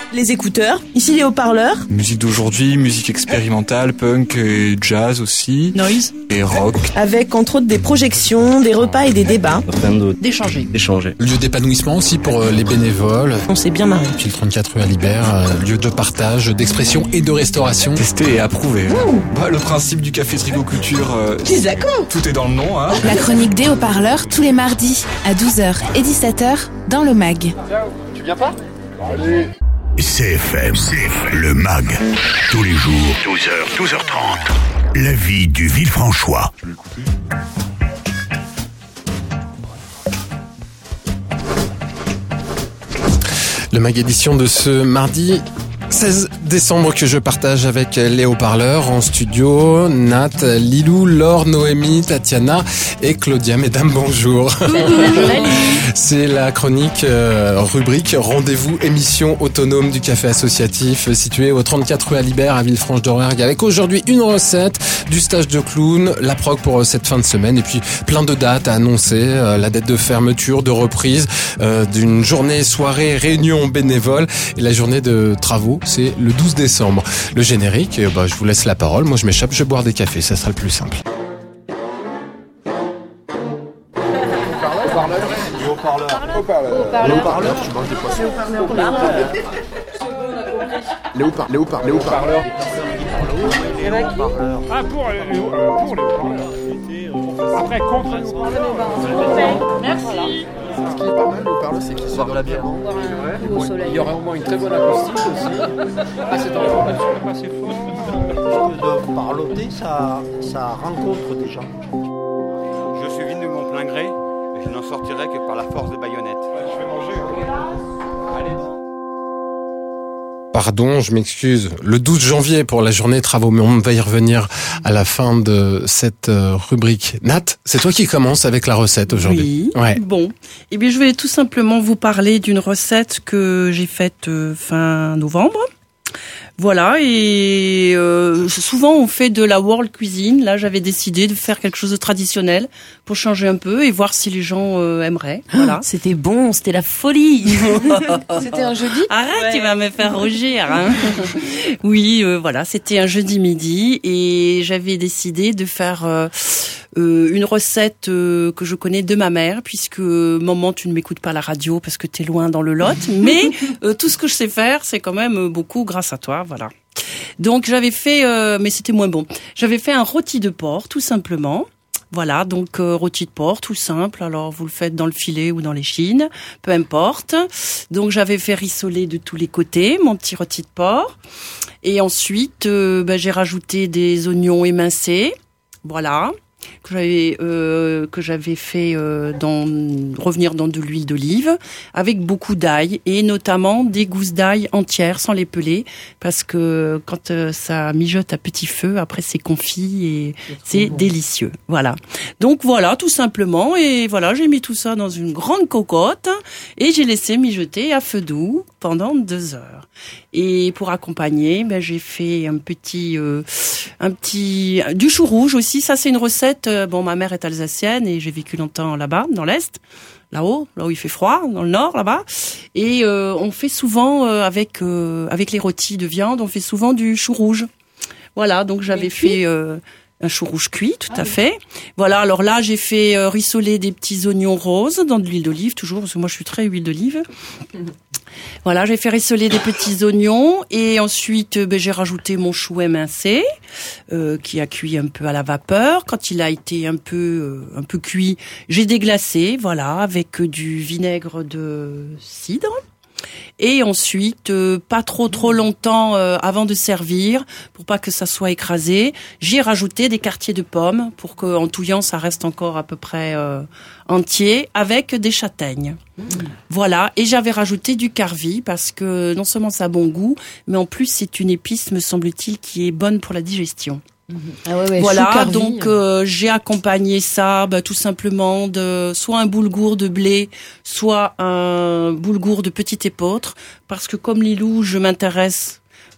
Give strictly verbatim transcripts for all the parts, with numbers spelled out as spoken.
Les écouteurs, ici les haut-parleurs. Musique d'aujourd'hui, musique expérimentale, punk et jazz aussi. Noise. Et rock. Avec entre autres des projections, des repas et des débats. Afin de d'échanger. d'échanger. Lieu d'épanouissement aussi pour les bénévoles. On s'est bien marré. Puis le trente-quatre rue Alibert, lieu de partage, d'expression et de restauration. Testé et approuvé. Bah, le principe du café Trigo Couture, euh, d'accord. tout est dans le nom, hein. La chronique des haut-parleurs tous les mardis à douze heures et dix-sept heures dans le mag. Tu viens pas? Allez. C F M, C F M, le mag, tous les jours, douze heures, douze heures trente. La vie du Villefranchois. Le mag édition de ce mardi seize décembre que je partage avec les haut-parleurs en studio. Nat, Lilou, Laure, Noémie, Tatiana et Claudia. Mesdames, bonjour. C'est la chronique euh, rubrique Rendez-vous émission autonome du café associatif situé au trente-quatre rue Alibert à Villefranche-d'Orouergue avec aujourd'hui une recette, du stage de clown, la prog pour cette fin de semaine et puis plein de dates à annoncer, euh, la date de fermeture, de reprise, euh, d'une journée, soirée, réunion bénévole et la journée de travaux. C'est le douze décembre. Le générique, bah, je vous laisse la parole. Moi, je m'échappe, je vais boire des cafés. Ça sera le plus simple. Les haut-parleurs. Les haut-parleurs. Je mange des poissons. Les haut-parleurs. Les haut-parleurs. Les haut-parleurs. Ah, pour les haut-parleurs. Après, contre les haut-parleurs. Merci. Ce qui est pas mal, le haut-parleur, c'est qu'il se boit bien. Il y aura au moins une très bonne acoustique aussi. Ah, c'est en là, je pas assez fort. De parloter, ça, ça rencontre des gens. Je suis venu de mon plein gré, mais je n'en sortirai que par la force des baïonnettes. Je vais manger. Allez. Pardon, je m'excuse. Le douze janvier pour la journée travaux, mais on va y revenir à la fin de cette rubrique. Nat, c'est toi qui commences avec la recette aujourd'hui. Oui. Ouais. Bon, eh bien, je vais tout simplement vous parler d'une recette que j'ai faite euh, fin novembre. Voilà, et euh, souvent on fait de la world cuisine. Là, j'avais décidé de faire quelque chose de traditionnel pour changer un peu et voir si les gens euh, aimeraient. Voilà. Ah, c'était bon, c'était la folie. C'était un jeudi? Arrête, Ouais. tu vas me faire rougir. Hein. Oui, euh, voilà, c'était un jeudi midi et j'avais décidé de faire euh, euh, une recette euh, que je connais de ma mère, puisque maman, tu ne m'écoutes pas à la radio parce que t'es loin dans le Lot, mais euh, tout ce que je sais faire, c'est quand même beaucoup grâce à toi. Voilà. Donc j'avais fait, euh, mais c'était moins bon. J'avais fait un rôti de porc, tout simplement. Voilà, donc euh, rôti de porc, tout simple. Alors vous le faites dans le filet ou dans l'échine, peu importe. Donc j'avais fait rissoler de tous les côtés mon petit rôti de porc. Et ensuite, euh, ben, j'ai rajouté des oignons émincés. Voilà. que j'avais euh, que j'avais fait euh, dans revenir dans de l'huile d'olive avec beaucoup d'ail et notamment des gousses d'ail entières sans les peler parce que quand euh, ça mijote à petit feu après c'est confit et c'est, c'est bon. Délicieux. Voilà. Donc voilà tout simplement et voilà, j'ai mis tout ça dans une grande cocotte et j'ai laissé mijoter à feu doux pendant deux heures. Et pour accompagner, ben j'ai fait un petit euh, un petit du chou rouge aussi, ça c'est une recette euh, bon ma mère est alsacienne et j'ai vécu longtemps là-bas dans l'est, là-haut, là où il fait froid, dans le nord là-bas et euh, on fait souvent euh, avec euh, avec les rôtis de viande, on fait souvent du chou rouge. Voilà, donc j'avais fait euh, un chou rouge cuit, tout ah, à oui. fait. Voilà, alors là, j'ai fait euh, rissoler des petits oignons roses dans de l'huile d'olive, toujours, parce que moi, je suis très huile d'olive. Voilà, j'ai fait rissoler des petits oignons et ensuite, euh, ben, j'ai rajouté mon chou émincé, euh, qui a cuit un peu à la vapeur. Quand il a été un peu, euh, un peu cuit, j'ai déglacé, voilà, avec du vinaigre de cidre. Et ensuite, euh, pas trop trop longtemps euh, avant de servir, pour pas que ça soit écrasé, j'ai rajouté des quartiers de pommes pour que, en touillant, ça reste encore à peu près euh, entier, avec des châtaignes. Mmh. Voilà. Et j'avais rajouté du carvi parce que non seulement ça a bon goût, mais en plus c'est une épice, me semble-t-il, qui est bonne pour la digestion. Ah ouais, ouais, voilà, donc euh, j'ai accompagné ça bah, tout simplement de soit un boulgour de blé, soit un boulgour de petit épeautre, parce que comme Lilou, je m'intéresse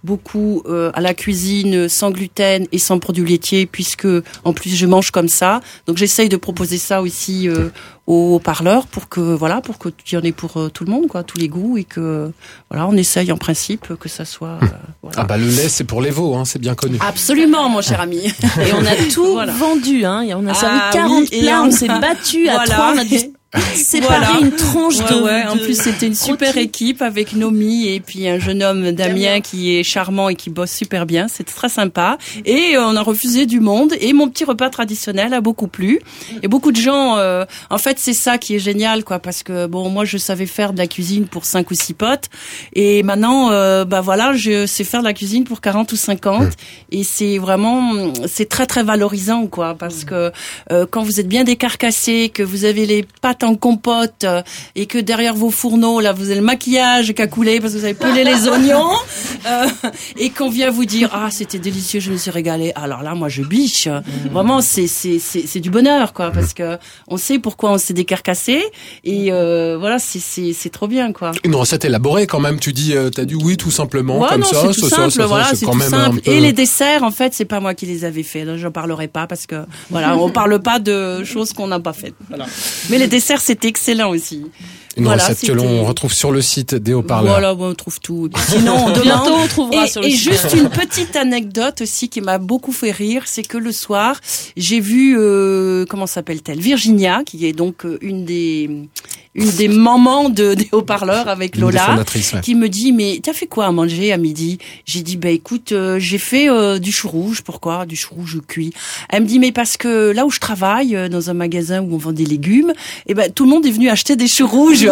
beaucoup euh, à la cuisine sans gluten et sans produits laitiers, puisque en plus je mange comme ça. Donc j'essaye de proposer ça aussi euh, aux parleurs pour que voilà, pour que tu y en aies pour euh, tout le monde, quoi, tous les goûts, et que voilà, on essaye en principe que ça soit. Euh, voilà. Ah bah le lait c'est pour les veaux, hein, c'est bien connu. Absolument, mon cher ami. Et on a tout voilà. vendu, hein. Et on a servi ah, quarante oui, plats, on... on s'est battu à voilà. trois, on a dû séparer voilà. une tranche ouais, de. Ouais, en plus, c'était une super équipe avec Nomi et puis un jeune homme, Damien, qui est charmant et qui bosse super bien. C'était très sympa. Et on a refusé du monde. Et mon petit repas traditionnel a beaucoup plu. Et beaucoup de gens. Euh, en fait, c'est ça qui est génial, quoi, parce que bon, moi, je savais faire de la cuisine pour cinq ou six potes. Et maintenant, euh, bah voilà, je sais faire de la cuisine pour quarante ou cinquante. Et c'est vraiment, c'est très très valorisant, quoi, parce que euh, quand vous êtes bien décarcassé, que vous avez les pâtes en compote euh, et que derrière vos fourneaux là vous avez le maquillage qui a coulé parce que vous avez pelé les oignons euh, et qu'on vient vous dire ah c'était délicieux, je me suis régalée, alors là moi je biche. Mmh. Vraiment c'est c'est c'est c'est du bonheur, quoi, parce que on sait pourquoi on s'est décarcassé et euh, voilà c'est c'est c'est trop bien, quoi. Une recette élaborée quand même, tu dis euh, t'as dit oui tout simplement ouais, comme non, ça, c'est tout ça, simple, ça, ça, voilà, c'est, c'est quand tout même simple. un peu... Et les desserts en fait c'est pas moi qui les avais fait, donc j'en parlerai pas parce que voilà on parle pas de choses qu'on n'a pas faites. Voilà. Mais les desserts c'était excellent aussi. Une voilà, recette c'était... que l'on retrouve sur le site des haut-parleurs. Voilà, bon, on trouve tout. Sinon, on bientôt on trouvera et, sur le et site. Et juste une petite anecdote aussi qui m'a beaucoup fait rire, c'est que le soir, j'ai vu euh, comment s'appelle-t-elle, Virginia, qui est donc euh, une des une des mamans de, des haut-parleurs avec Lola, ouais. qui me dit mais t'as fait quoi à manger à midi? J'ai dit bah écoute euh, j'ai fait euh, du chou rouge. Pourquoi du chou rouge cuit? Elle me dit mais parce que là où je travaille euh, dans un magasin où on vend des légumes, et ben tout le monde est venu acheter des choux rouges.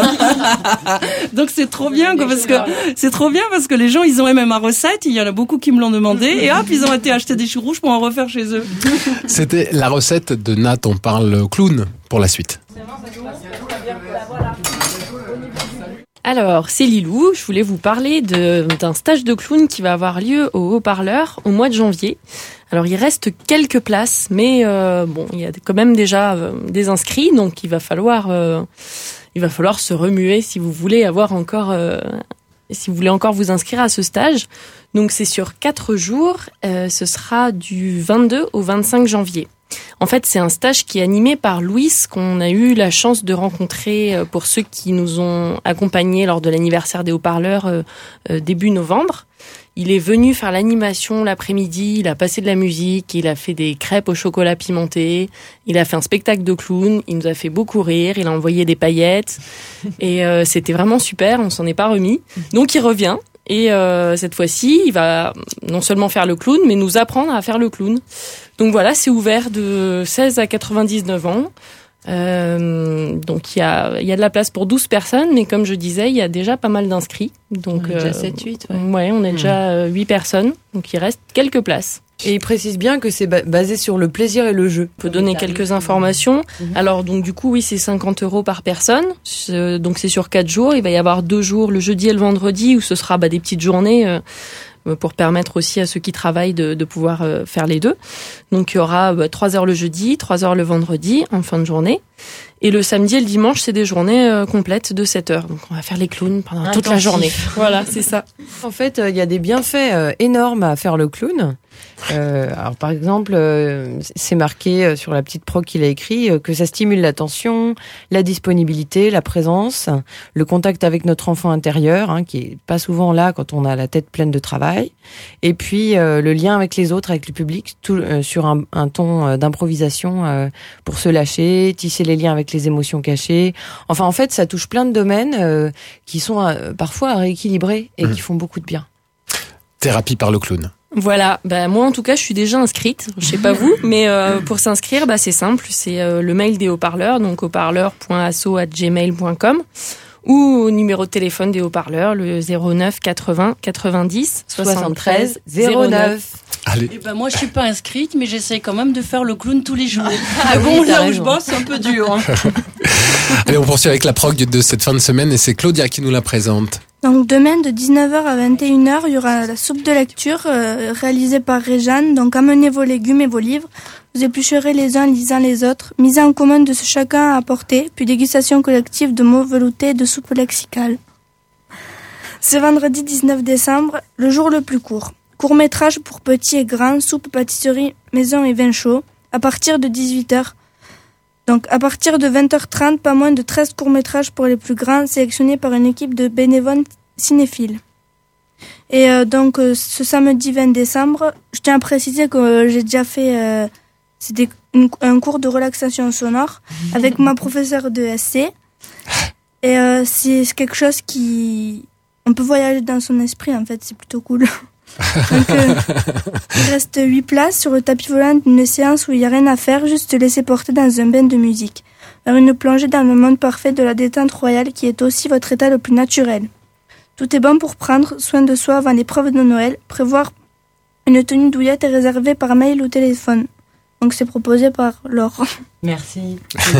Donc c'est trop bien, quoi, parce que c'est trop bien parce que les gens ils ont aimé ma recette, il y en a beaucoup qui me l'ont demandé et hop ils ont été acheter des choux rouges pour en refaire chez eux. C'était la recette de Nat, on parle clown pour la suite. Alors, c'est Lilou, je voulais vous parler de, d'un stage de clown qui va avoir lieu au Haut-Parleur au mois de janvier. Alors, il reste quelques places, mais euh, bon, il y a quand même déjà euh, des inscrits, donc il va falloir, euh, il va falloir se remuer si vous voulez avoir encore, euh, si vous voulez encore vous inscrire à ce stage. Donc, c'est sur quatre jours, euh, ce sera du vingt-deux au vingt-cinq janvier. En fait, c'est un stage qui est animé par Louis, qu'on a eu la chance de rencontrer pour ceux qui nous ont accompagnés lors de l'anniversaire des haut-parleurs euh, euh, début novembre. Il est venu faire l'animation l'après-midi, il a passé de la musique, il a fait des crêpes au chocolat pimenté, il a fait un spectacle de clown, il nous a fait beaucoup rire, il a envoyé des paillettes et euh, c'était vraiment super, on s'en est pas remis. Donc il revient. Et euh, cette fois-ci, il va non seulement faire le clown, mais nous apprendre à faire le clown. Donc voilà, c'est ouvert de seize à quatre-vingt-dix-neuf ans. Euh, donc il y a, y a de la place pour douze personnes, mais comme je disais, il y a déjà pas mal d'inscrits. Donc, on est déjà euh, sept huit, ouais. Ouais, on est mmh. déjà huit personnes, donc il reste quelques places. Et il précise bien que c'est basé sur le plaisir et le jeu. Je peux donner quelques informations. Mmh. Alors, donc, du coup, oui, c'est cinquante euros par personne. Donc, c'est sur quatre jours. Il va y avoir deux jours, le jeudi et le vendredi, où ce sera bah, des petites journées euh, pour permettre aussi à ceux qui travaillent de, de pouvoir euh, faire les deux. Donc, il y aura bah, trois heures le jeudi, trois heures le vendredi, en fin de journée. Et le samedi et le dimanche, c'est des journées euh, complètes de sept heures. Donc, on va faire les clowns pendant Intensif. toute la journée. Voilà, c'est ça. En fait, il euh, y a des bienfaits euh, énormes à faire le clown. Euh, alors par exemple, euh, c'est marqué sur la petite proc qu'il a écrit euh, que ça stimule l'attention, la disponibilité, la présence, le contact avec notre enfant intérieur, hein, qui est pas souvent là quand on a la tête pleine de travail, et puis euh, le lien avec les autres, avec le public, tout euh, sur un, un ton euh, d'improvisation euh, pour se lâcher, tisser les liens avec les émotions cachées. Enfin, en fait, ça touche plein de domaines euh, qui sont euh, parfois à rééquilibrer et mmh. qui font beaucoup de bien. Thérapie par le clown. Voilà, bah moi en tout cas je suis déjà inscrite, je sais pas vous, mais euh, pour s'inscrire bah c'est simple, c'est euh, le mail des haut-parleurs, donc haut-parleurs point asso arobase gmail point com ou au numéro de téléphone des haut-parleurs, le zéro neuf quatre-vingts quatre-vingt-dix soixante-treize zéro neuf. Allez. Et ben moi je suis pas inscrite, mais j'essaie quand même de faire le clown tous les jours. Ah bon, là où je bosse, c'est un peu dur. Hein. Allez, on poursuit avec la prog de cette fin de semaine et c'est Claudia qui nous la présente. Donc demain de dix-neuf heures à vingt et une heures, il y aura la soupe de lecture euh, réalisée par Réjeanne. Donc amenez vos légumes et vos livres. Vous éplucherez les uns lisant les autres. Mise en commun de ce chacun à apporter, puis dégustation collective de mots veloutés et de soupe lexicale. Ce vendredi dix-neuf décembre, le jour le plus court. Court-métrage pour petits et grands, soupe, pâtisserie, maison et vin chaud, à partir de dix-huit heures. Donc à partir de vingt heures trente, pas moins de treize courts-métrages pour les plus grands, sélectionnés par une équipe de bénévoles cinéphiles. Et euh, donc euh, ce samedi vingt décembre, je tiens à préciser que euh, j'ai déjà fait euh, c'était une, un cours de relaxation sonore avec ma professeure de S C. Et euh, c'est quelque chose qui... On peut voyager dans son esprit, en fait, c'est plutôt cool. Donc, euh, il reste huit places sur le tapis volant d'une séance où il n'y a rien à faire, juste se laisser porter dans un bain de musique. Vers une plongée dans le monde parfait de la détente royale qui est aussi votre état le plus naturel. Tout est bon pour prendre soin de soi avant l'épreuve de Noël. Prévoir une tenue douillette est réservée par mail ou téléphone. Donc c'est proposé par Laure. Merci.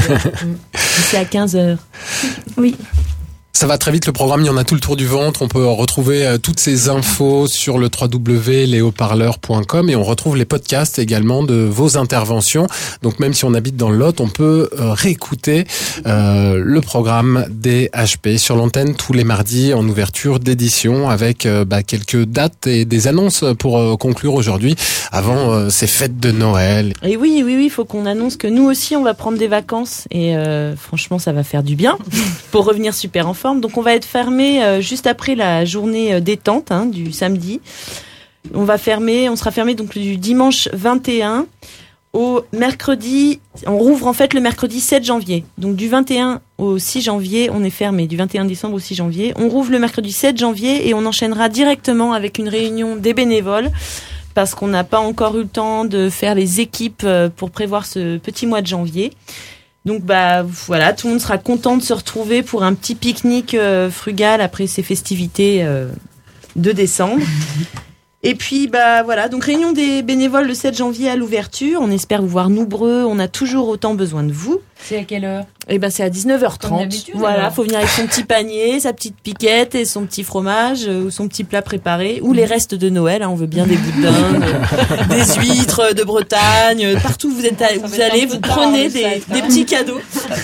C'est à quinze heures. Oui. Ça va très vite le programme, il y en a tout le tour du ventre. On peut retrouver euh, toutes ces infos sur le w w w point les haut parleurs point com et on retrouve les podcasts également de vos interventions. Donc même si on habite dans le Lot, on peut euh, réécouter euh, le programme des H P sur l'antenne tous les mardis en ouverture d'édition avec euh, bah, quelques dates et des annonces pour euh, conclure aujourd'hui avant euh, ces fêtes de Noël. Et oui, oui, oui, il faut qu'on annonce que nous aussi on va prendre des vacances et euh, franchement ça va faire du bien pour revenir super en forme. Donc on va être fermé euh, juste après la journée euh, détente hein, du samedi. On va fermer, on sera fermé donc du dimanche vingt et un au mercredi. On rouvre en fait le mercredi sept janvier. Donc du vingt et un au six janvier, on est fermé. Du vingt et un décembre au six janvier, on rouvre le mercredi sept janvier et on enchaînera directement avec une réunion des bénévoles parce qu'on n'a pas encore eu le temps de faire les équipes pour prévoir ce petit mois de janvier. Donc bah voilà, tout le monde sera content de se retrouver pour un petit pique-nique euh, frugal après ces festivités euh, de décembre. Et puis bah voilà, donc réunion des bénévoles le sept janvier à l'ouverture. On espère vous voir nombreux. On a toujours autant besoin de vous. C'est à quelle heure ? Eh ben c'est à dix-neuf heures trente. Voilà, alors. Faut venir avec son petit panier, sa petite piquette et son petit fromage euh, ou son petit plat préparé ou les restes de Noël. Hein, on veut bien des bouts de dinde, euh, des huîtres de Bretagne, euh, partout où vous êtes, à, vous allez, vous prenez des, fête, hein. des petits cadeaux.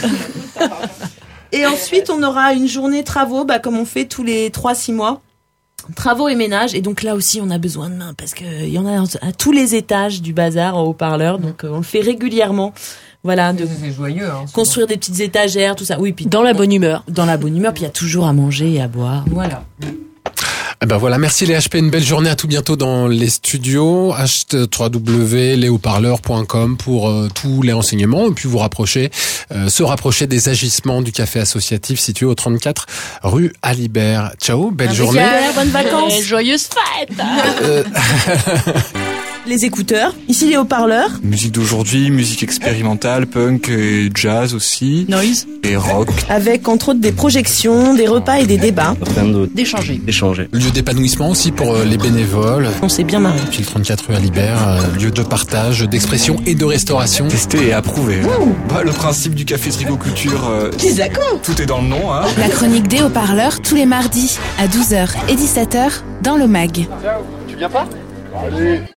Et ensuite on aura une journée travaux, bah comme on fait tous les trois six mois. Travaux et ménages, et donc là aussi on a besoin de mains parce que il y en a à tous les étages du bazar en haut-parleur, donc on le fait régulièrement. Voilà, de c'est joyeux, hein, construire des petites étagères, tout ça. Oui, puis dans la bonne humeur. Dans la bonne humeur, puis il y a toujours à manger et à boire. Voilà. Eh ben voilà, merci les H P, une belle journée, à tout bientôt dans les studios. w w w point les haut parleurs point com pour euh, tous les renseignements et puis vous rapprocher, euh, se rapprocher des agissements du café associatif situé au trente-quatre rue Alibert. Ciao, belle journée. Bonnes vacances. Et joyeuses fêtes. Euh... Les écouteurs, ici les haut-parleurs. Musique d'aujourd'hui, musique expérimentale, punk et jazz aussi. Noise. Et rock. Avec entre autres des projections, des repas et des débats. Rien d'autre. D'échanger. D'échanger. Lieu d'épanouissement aussi pour les bénévoles. On s'est bien marré. Puis le trente-quatre rue Alibert, lieu de partage, d'expression et de restauration. Testé et approuvé. Bah, le principe du café Trigoculture, euh, tout est dans le nom. Hein. La chronique des haut-parleurs tous les mardis à douze heures et dix-sept heures dans le mag. Ciao, tu viens pas ? Allez.